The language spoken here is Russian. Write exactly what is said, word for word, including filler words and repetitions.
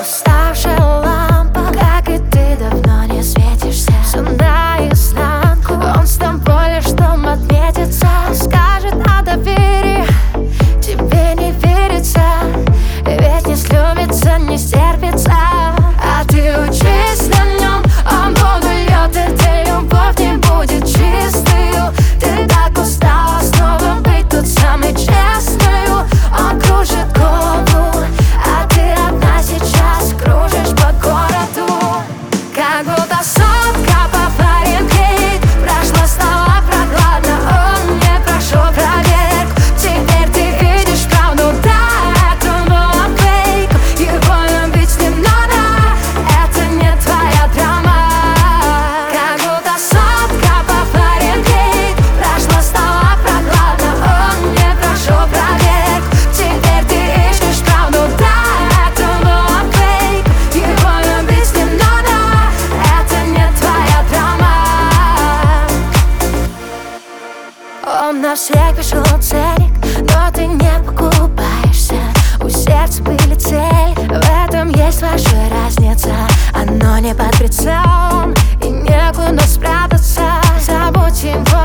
уставшая лампа, как и ты, давно не светишься. Все наизнанку, он с тобой лишь дом отметится. Скажет о доверии, тебе не верится, ведь не слюбится, не стерпится. А ты учись на нем, он воду льет, и ты любовь не будет чистою. Ты так устала снова быть тут самой честною. Он кружит голову, а ты одна сейчас кружишь по городу. Как будто сотка по Фаренгейт прошла, стала прохладно, он не прошел проверку. Теперь ты видишь правду, да, это было фейк. Его любить не надо, это не твоя драма. Как будто сотка по Фаренгейт прошла, стала прохладно, он не прошел проверку. Теперь ты ищешь правду, да, это было фейк. Его любить не надо, это не твоя драма. Он на всех пишет ценник, но ты не покупаешься. У сердца были цели, в этом есть ваша разница. Оно не под прицелом и некуда спрятаться. Забудь его.